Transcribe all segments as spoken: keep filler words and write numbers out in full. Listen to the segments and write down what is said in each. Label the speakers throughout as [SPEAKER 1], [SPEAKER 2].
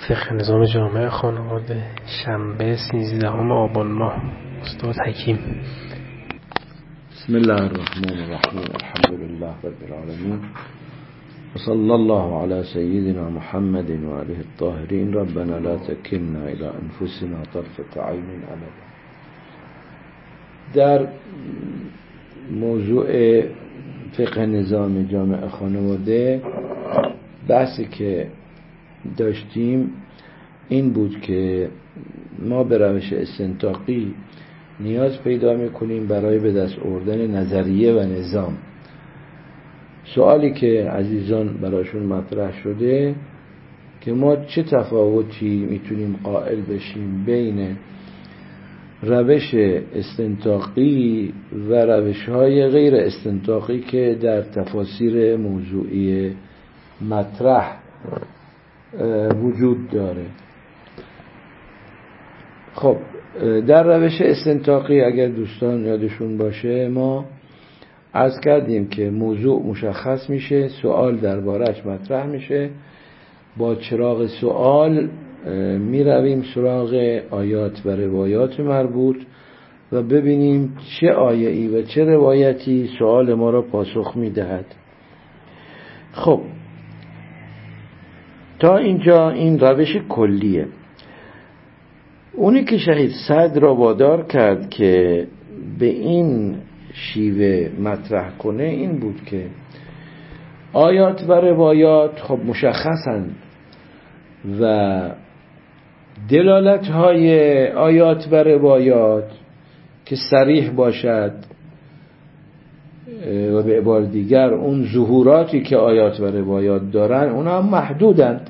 [SPEAKER 1] فقه نظام جامع خانواده، شنبه سیزدهم آبان ماه. استاد حکیم.
[SPEAKER 2] بسم الله الرحمن الرحیم. الحمد لله رب العالمین و صلی الله علی سیدنا محمد و آله الطاهرین. ربنا لا تکلنا الی انفسنا طرفة عین ابدا. در موضوع فقه نظام جامع خانواده بحثی که داشتیم این بود که ما به روش استنطاقی نیاز پیدا میکنیم برای به دست آوردن نظریه و نظام. سوالی که عزیزان براشون مطرح شده که ما چه تفاوتی میتونیم قائل بشیم بین روش استنطاقی و روش های غیر استنطاقی که در تفاسیر موضوعی مطرح وجود داره. خب در روش استنطاقی اگر دوستان یادشون باشه ما عرض کردیم که موضوع مشخص میشه، سوال درباره‌اش مطرح میشه، با چراغ سوال میرویم سراغ آیات و روایات مربوط و ببینیم چه آیه‌ای و چه روایتی سوال ما را پاسخ میدهد. خب تا اینجا این روش کلیه. اونی که شهید صدر را وادار کرد که به این شیوه مطرح کنه این بود که آیات و روایات خب مشخصند و دلالت های آیات و روایات که صریح باشد و به عبارت دیگر اون ظهوراتی که آیات و روایات دارن اونا هم محدودند.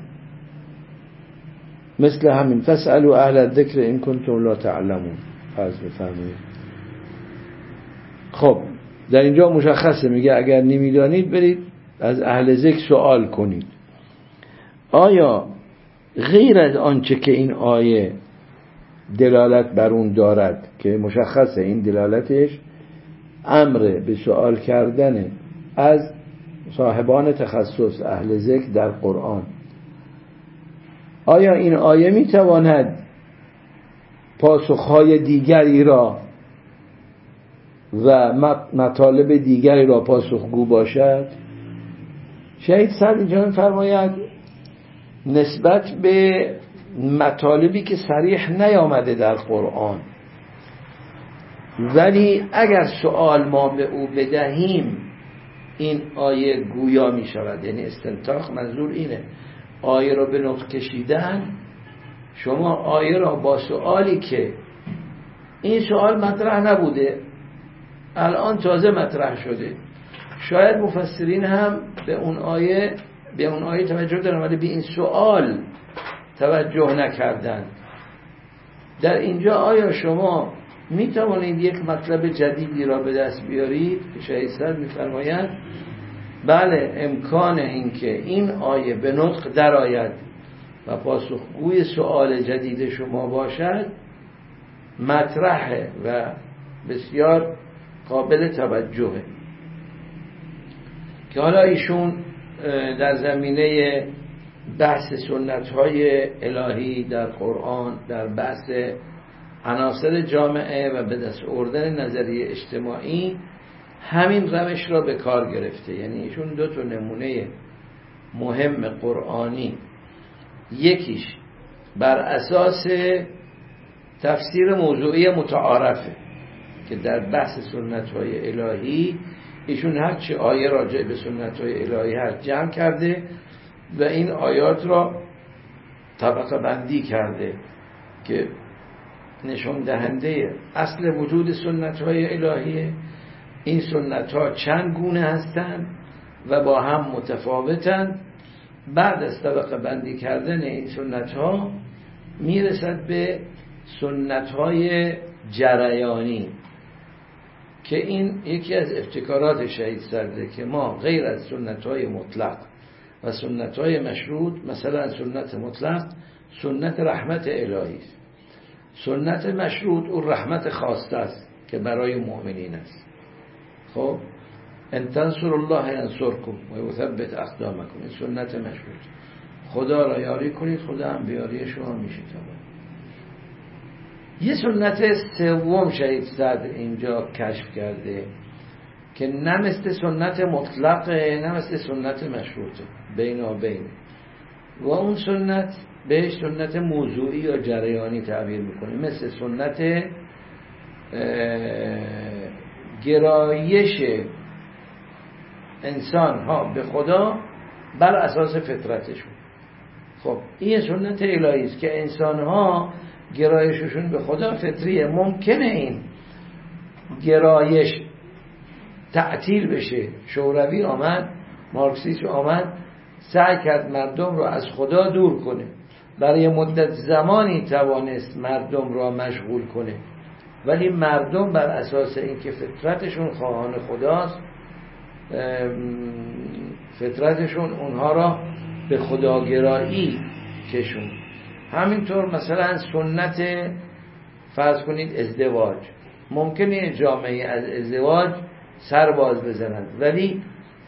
[SPEAKER 2] مثل همین فاسألوا اهل الذکر ان کنتم لا تعلمون فرض بفرمایید. خب در اینجا مشخصه، میگه اگر نمیدانید برید از اهل ذکر سوال کنید. آیا غیر از آنچه که این آیه دلالت بر اون دارد که مشخصه این دلالتش امر به سوال کردن از صاحبان تخصص اهل ذکر در قرآن، آیا این آیه میتواند پاسخهای دیگری را و مطالب دیگری را پاسخگو باشد؟ شهید صدر اینجا می‌فرماید نسبت به مطالبی که صریح نیامده در قرآن ولی اگر سوال ما به او بدهیم این آیه گویا می شود. یعنی استنطاق منظور اینه، آیه را به نطق کشیدن. شما آیه را با سوالی که این سوال مطرح نبوده الان تازه مطرح شده، شاید مفسرین هم به اون آیه به اون آیه توجه دارن ولی به این سوال توجه نکردن. در اینجا آیا شما می توانید یک مطلب جدیدی را به دست بیارید؟ شهید صدر می فرماید بله، امکان این که این آیه به نطق در آید و پاسخگوی سوال جدید شما باشد مطرحه و بسیار قابل توجهه. که حالا ایشون در زمینه بحث سنت‌های الهی در قرآن، در بحث عناصر جامعه و به دست آوردن نظریه اجتماعی همین روش را به کار گرفته. یعنی ایشون دو تا نمونه مهم قرآنی، یکیش بر اساس تفسیر موضوعی متعارفه که در بحث سنت‌های الهی ایشون هر چه آیه راجع به سنت‌های الهی هست جمع کرده و این آیات را طبقه بندی کرده که نشون دهنده اصل وجود سنت‌های الهیه. این سنت‌ها چند گونه هستند و با هم متفاوتند. بعد از طبقه بندی کردن این سنت‌ها میرسد به سنت‌های جریانی که این یکی از ابتکارات شهید صدره که ما غیر از سنت‌های مطلق و سنت‌های مشروط، مثلا سنت مطلق سنت رحمت الهی است، سنت مشروط اون رحمت خواسته است که برای مؤمنین است. خب ان تنصروا الله ینصرکم و یثبت اقدامکم، این سنت مشروط. خدا را یاری کنید خدا هم بیاری شما میشه. یه سنت سوم شهید صدر اینجا کشف کرده که نه مثل سنت مطلقه نه مثل سنت مشروطه، بینابین، و اون سنت بهش سنت موضوعی یا جریانی تعبیر میکنه، مثل سنت گرایش انسان ها به خدا بر اساس فطرتشون. خب این سنت الهی است که انسان ها گرایششون به خدا فطریه. ممکنه این گرایش تعطیل بشه. شوروی آمد، مارکسیسم آمد، سعی کرد مردم رو از خدا دور کنه، برای مدت زمانی توانست مردم را مشغول کنه، ولی مردم بر اساس اینکه فطرتشون خواهان خداست، فطرتشون اونها را به خداگرایی کشون. همینطور مثلا سنت فرض کنید ازدواج، ممکنه جامعه از ازدواج سر باز بزنند، ولی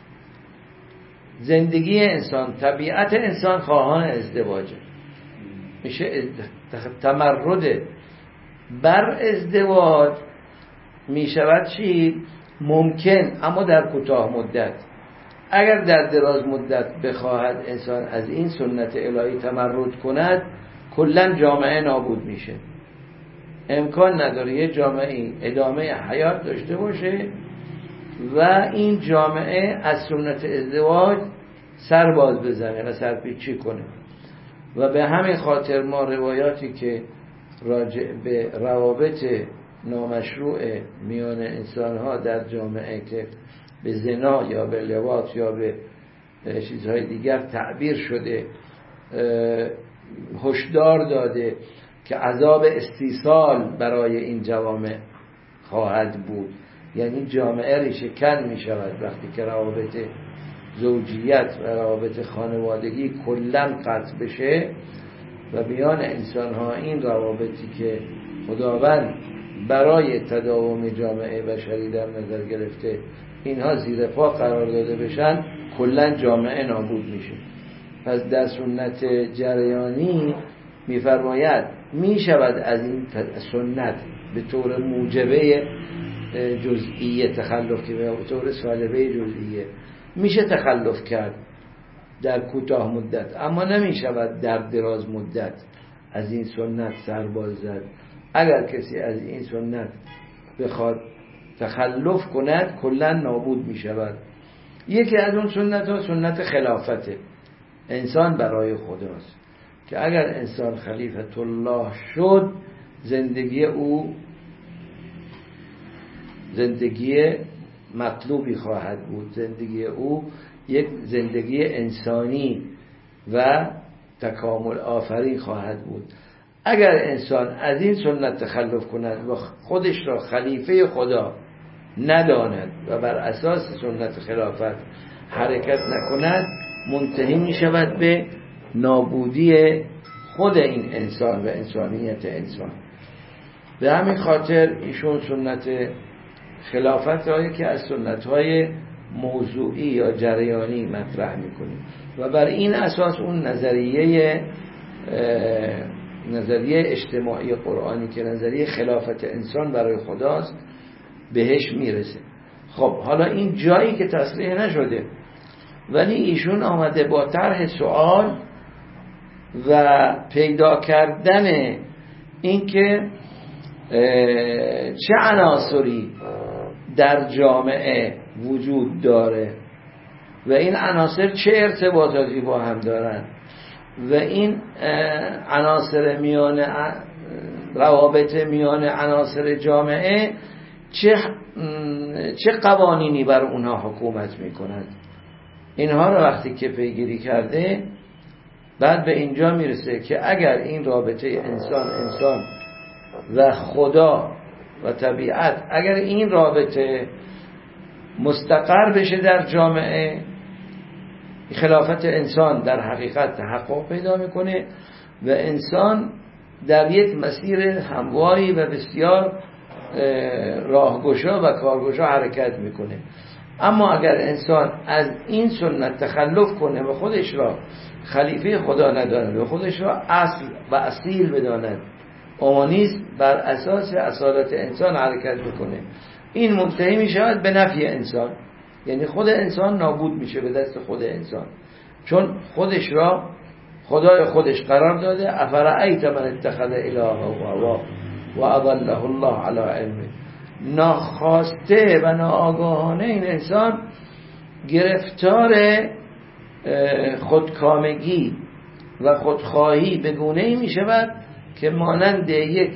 [SPEAKER 2] زندگی انسان، طبیعت انسان خواهان ازدواجه، میشه تمرد بر ازدواج میشود چی؟ ممکن، اما در کوتاه مدت. اگر در دراز مدت بخواهد انسان از این سنت الهی تمرد کند، کلا جامعه نابود میشه. امکان نداره یه جامعه ادامه حیات داشته باشه و این جامعه از سنت ازدواج سر باز بزنه و سرپیچی کنه. و به همین خاطر ما روایاتی که راجع به روابط نامشروع میان انسانها در جامعه که به زنا یا به لواط یا به چیزهای دیگر تعبیر شده، هشدار داده که عذاب استیصال برای این جوامع خواهد بود. یعنی جامعه ریشه کن می شود وقتی که روابط زوجیت و روابط خانوادگی کلاً قطع بشه و میان انسان ها این روابطی که خداوند برای تداوم جامعه بشری در نظر گرفته اینها زیر پا قرار داده بشن، کلاً جامعه نابود میشه. پس در سنت جریانی میفرماید میشود از این سنت به طور موجبه جزئیه تخلف، که به طور سالبه جزئیه میشه تخلف کرد در کوتاه مدت، اما نمیشود در دراز مدت از این سنت سرباز زد. اگر کسی از این سنت بخواد تخلف کند کلا نابود میشود. یکی از اون سنت ها سنت خلافته، انسان برای خداست، که اگر انسان خلیفت الله شد زندگی او زندگی مطلوبی خواهد بود، زندگی او یک زندگی انسانی و تکامل آفرین خواهد بود. اگر انسان از این سنت تخلف کند و خودش را خلیفه خدا نداند و بر اساس سنت خلافت حرکت نکند، منتهی می شود به نابودی خود این انسان و انسانیت انسان. به همین خاطر ایشون سنت خلافت را که از سنت‌های موضوعی یا جریانی مطرح می‌کنه و بر این اساس اون نظریه نظریه اجتماعی قرآنی که نظریه خلافت انسان برای خداست بهش میرسه. خب حالا این جایی که تصریح نشده، ولی ایشون آمده با طرح سوال و پیدا کردن اینکه چه عناصری در جامعه وجود داره و این عناصر چه ارتباطاتی با هم دارن و این عناصر میان روابط میان عناصر جامعه چه چه قوانینی بر اونها حکومت میکنند. اینها رو وقتی که پیگیری کرده بعد به اینجا میرسه که اگر این رابطه انسان انسان و خدا و طبیعت، اگر این رابطه مستقر بشه در جامعه، خلافت انسان در حقیقت تحقق پیدا میکنه و انسان در یک مسیر همواری و بسیار راهگشا و کارگشا حرکت میکنه. اما اگر انسان از این سنت تخلف کنه و خودش را خلیفه خدا نداند و خودش را اصل و اصیل بداند، اومانیسم بر اساس اصالت انسان حرکت بکنه، این منتهی می شود به نفی انسان، یعنی خود انسان نابود میشه به دست خود انسان، چون خودش را خدای خودش قرار داده. افرأیت من اتخذ الهه هواه و اضله الله علی علم. ناخواسته و ناآگاهانه این انسان گرفتار خودکامگی و خودخواهی به گونه‌ای می شود که مانند یک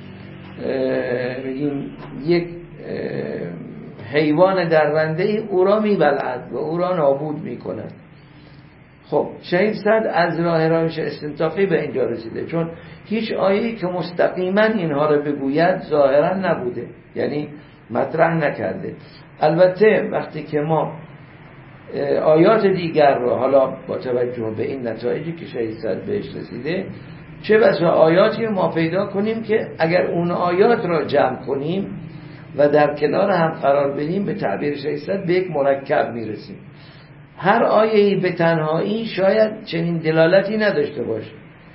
[SPEAKER 2] بگیم یک حیوان درنده او را می بلعد و او را نابود می کند. خب شهید صد از راه روش استنطاقی به اینجا رسیده، چون هیچ آیه‌ای که مستقیما اینها را بگوید ظاهرا نبوده، یعنی مطرح نکرده. البته وقتی که ما آیات دیگر رو حالا با توجه به این نتایجی که شهید صد بهش رسیده، چه بسا آیاتی ما پیدا کنیم که اگر اون آیات را جمع کنیم و در کنار هم قرار بدیم به تعبیر شهید صد به یک مرکب میرسیم. هر آیه‌ای به تنهایی شاید چنین دلالتی نداشته باشه.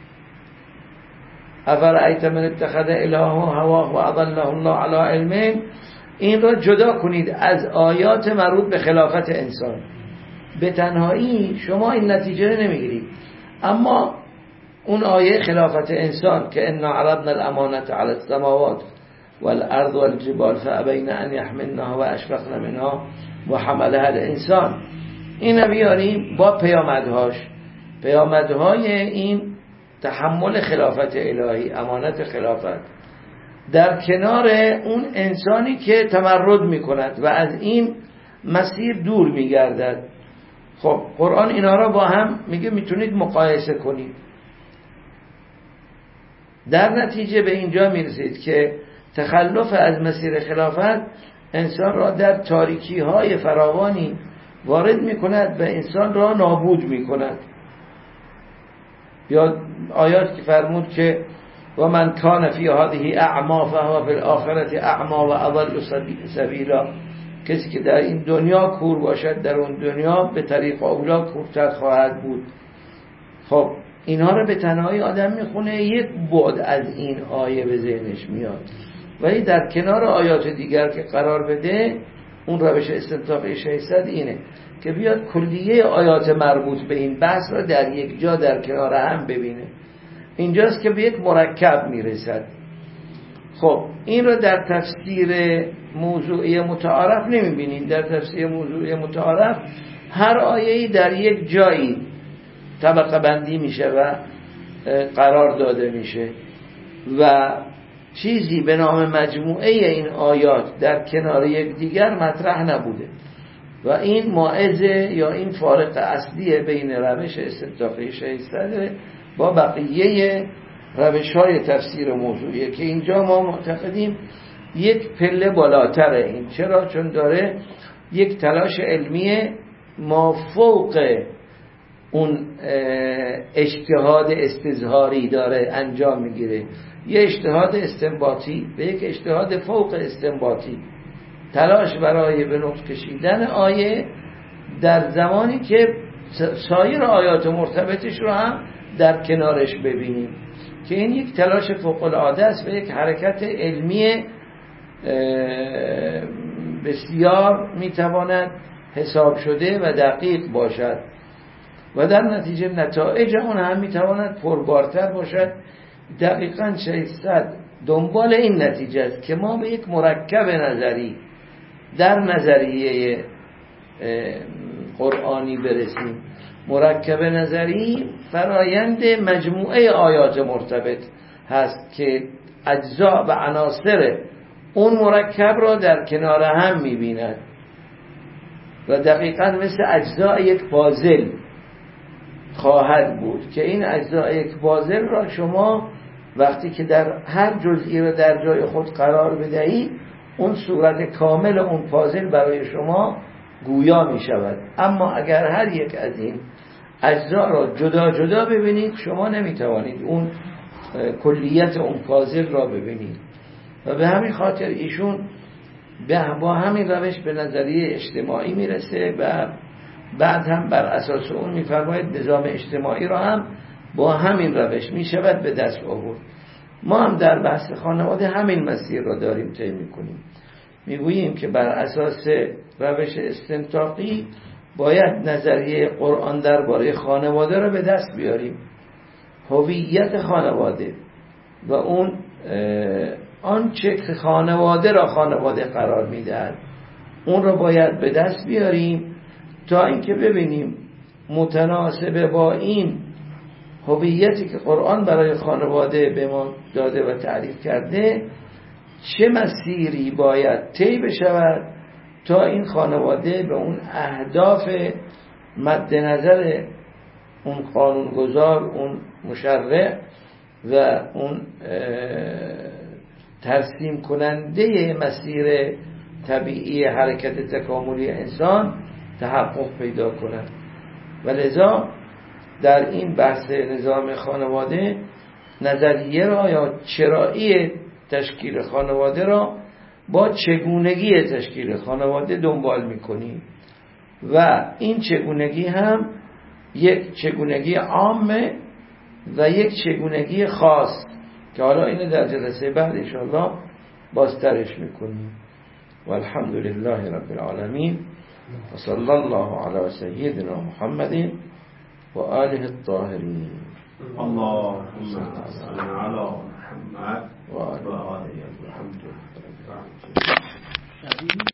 [SPEAKER 2] افرأیت من اتخذ الهه هواه و اضله الله علی علم، این را جدا کنید از آیات مربوط به خلافت انسان. به تنهایی شما این نتیجه رو نمیگیرید، اما اون آیه خلافت انسان که انا عرضنا الامانة علی السماوات والارض والجبال فابین ان یحملنها و اشفقن منها و حملها الانسان، این بیاریم با پیامدهاش، پیامدهای این تحمل خلافت الهی، امانت خلافت، در کنار اون انسانی که تمرد میکند و از این مسیر دور میگردد. خب قرآن اینا را با هم میگه میتونید مقایسه کنید. در نتیجه به اینجا میرسید که تخلف از مسیر خلافت انسان را در تاریکی های فراوانی وارد میکند و انسان را نابود میکند. یا آیات که فرمود که و من کان فی هذه اعما فهو فی الاخره اعما و اضل سبیلا، کسی که در این دنیا کور باشد در اون دنیا به طریق اولا کورتر خواهد بود. خب اینها رو به تنهایی آدم میخونه، یک بعد از این آیه به ذهنش میاد، ولی در کنار آیات دیگر که قرار بده، اون روش استنطاقی شهید صد اینه که بیاد کلیه آیات مربوط به این بحث را در یک جا در کنار هم ببینه. اینجاست که به یک مرکب میرسد. خب این را در تفسیر موضوعی متعارف نمیبینید. در تفسیر موضوعی متعارف هر آیه‌ای در یک جایی طبقه بندی میشه و قرار داده میشه و چیزی به نام مجموعه این آیات در کنار یک دیگر مطرح نبوده و این مائزه یا این فارق اصلی بین روش استنطاقی شهید صد با بقیه روش های تفسیر موضوعیه که اینجا ما معتقدیم یک پله بالاتره. این چرا؟ چون داره یک تلاش علمی مافوق اون اجتهاد استظهاری داره انجام میگیره، یه اجتهاد استنباطی به یک اجتهاد فوق استنباطی، تلاش برای به نقط کشیدن آیه در زمانی که سایر آیات مرتبطش رو هم در کنارش ببینیم، که این یک تلاش فوق العاده است و یک حرکت علمی بسیار میتواند حساب شده و دقیق باشد و در نتیجه نتایج اون هم میتواند پربارتر باشد. دقیقاً شهید صد دنبال این نتیجه است که ما به یک مرکب نظری در نظریه قرآنی برسیم. مرکب نظری فرایند مجموعه آیات مرتبط هست که اجزا و عناصر اون مرکب را در کنار هم می‌بیند و دقیقاً مثل اجزای یک پازل خواهد بود که این اجزای یک پازل را شما وقتی که در هر جزئی را در جای خود قرار بدهید، اون صورت کامل اون پازل برای شما گویا می شود. اما اگر هر یک از این اجزا را جدا جدا ببینید، شما نمی توانید اون کلیت اون پازل را ببینید و به همین خاطر ایشون با همین روش به نظریه اجتماعی میرسه و بعد هم بر اساس اون میفرماید نظام اجتماعی را هم با همین روش میشود به دست آورد. ما هم در بحث خانواده همین مسیر را داریم طی میکنیم. میگوییم که بر اساس روش استنطاقی باید نظریه قرآن درباره خانواده را به دست بیاریم. هویت خانواده و اون آنچه که خانواده را خانواده قرار میدهد اون را باید به دست بیاریم تا اینکه ببینیم متناسب با این هویتی که قرآن برای خانواده به ما داده و تعریف کرده چه مسیری باید طی بشود تا این خانواده به اون اهداف مد نظر اون قانونگذار، اون مشرع و اون ترسیم کننده مسیر طبیعی حرکت تکاملی انسان تحقق پیدا کند. و لذا در این بحث نظام خانواده نظریه را یا چرایی تشکیل خانواده را با چگونگی تشکیل خانواده دنبال می‌کنیم و این چگونگی هم یک چگونگی عامه و یک چگونگی خاص که حالا اینو در جلسه بعد انشاءالله بازترش میکنیم. و الحمد لله رب العالمین و صلی الله علی سیدنا محمد و آله الطاهرین.
[SPEAKER 3] اللهم صل علی محمد و آله محمد.